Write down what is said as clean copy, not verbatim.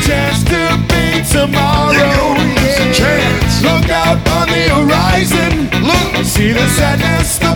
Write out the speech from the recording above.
chance to be tomorrow. There's a chance. Look out on the horizon. Look, See the sadness